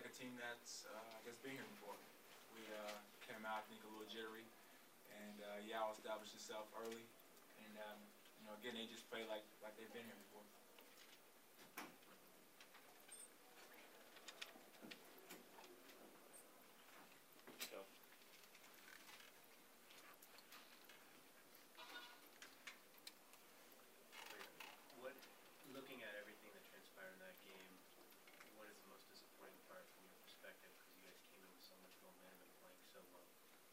like a team that's been here before. We came out, I think, a little jittery, and Yao established itself early, and again, they just play like they've been here before. Looking at everything that transpired in that game, what is the most disappointing part from your perspective? Because you guys came in with so much momentum and playing so well.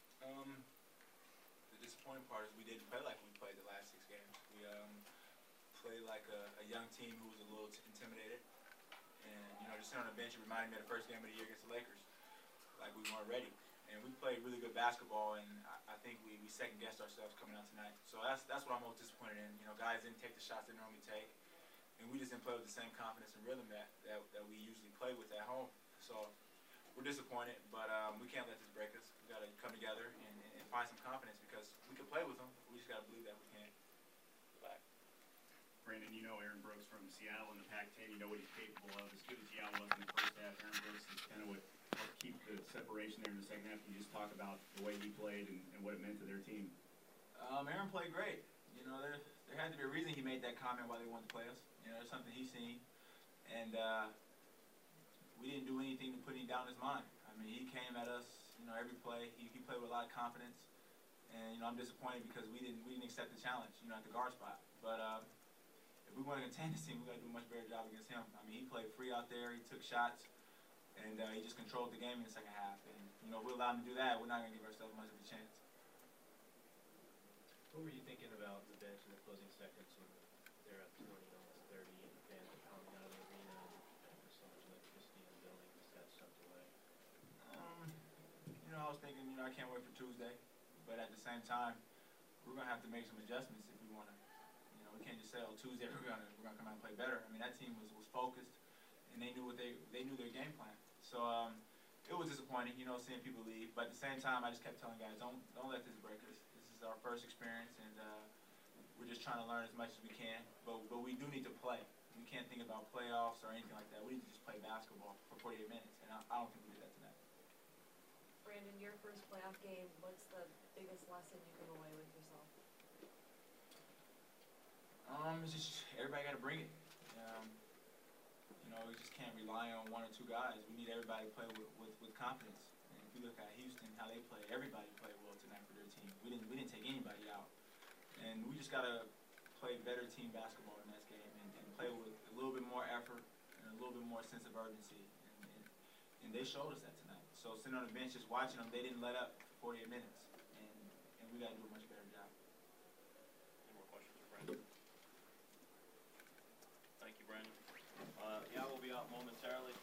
The disappointing part is we didn't play like we played the last 6 games. We played like a young team who was a little intimidated. And, just sitting on the bench, it reminded me of the first game of the year against the Lakers. Like we weren't ready. And we played really good basketball, and I think we second-guessed ourselves coming out tonight. So that's what I'm most disappointed in. Guys didn't take the shots they normally take. And we just didn't play with the same confidence and rhythm that we usually play with at home. So we're disappointed, but we can't let this break us. We got to come together and find some confidence because we can play with them. We just got to believe that we can. Brandon, you know Aaron Brooks from Seattle in the Pac-10. You know what he's capable of. As good as Yao was in the first half, Aaron Brooks is kind of what helped keep the separation there in the second half. Can you just talk about the way he played and what it meant to their team? Aaron played great. There had to be a reason he made that comment why they wanted to play us. There's something he's seen, and we didn't do anything to put him down his mind. I mean, he came at us, every play. He played with a lot of confidence, and I'm disappointed because we didn't accept the challenge, at the guard spot. But if we want to contain this team, we got to do a much better job against him. I mean, he played free out there. He took shots, and he just controlled the game in the second half. And if we allow him to do that, we're not going to give ourselves much of a chance. What were you thinking about the bench in the closing seconds when they're up 20, almost 30, and fans are pounding out of the arena, and there's so much electricity in the building, just got sucked away? I was thinking, I can't wait for Tuesday, but at the same time, we're gonna have to make some adjustments if we want to. We can't just say, oh, Tuesday we're gonna come out and play better. I mean, that team was focused, and they knew their game plan. So it was disappointing, seeing people leave. But at the same time, I just kept telling guys, don't let this break us. This is our first experience, and we're just trying to learn as much as we can. But we do need to play. We can't think about playoffs or anything like that. We need to just play basketball for 48 minutes, and I don't think we did that tonight. Brandon, your first playoff game, what's the biggest lesson you come away with yourself? It's just everybody got to bring it. We just can't rely on 1 or 2 guys. We need everybody to play with confidence. And if you look at Houston, how they play, everybody played well tonight for their team. We didn't take anybody out. And we just got to play better team basketball in this game and play with a little bit more effort and a little bit more sense of urgency. And they showed us that tonight. So sitting on the bench just watching them, they didn't let up for 48 minutes. And we got to do a much better job. Any more questions for Brandon? Thank you, Brandon. Yao will be out momentarily.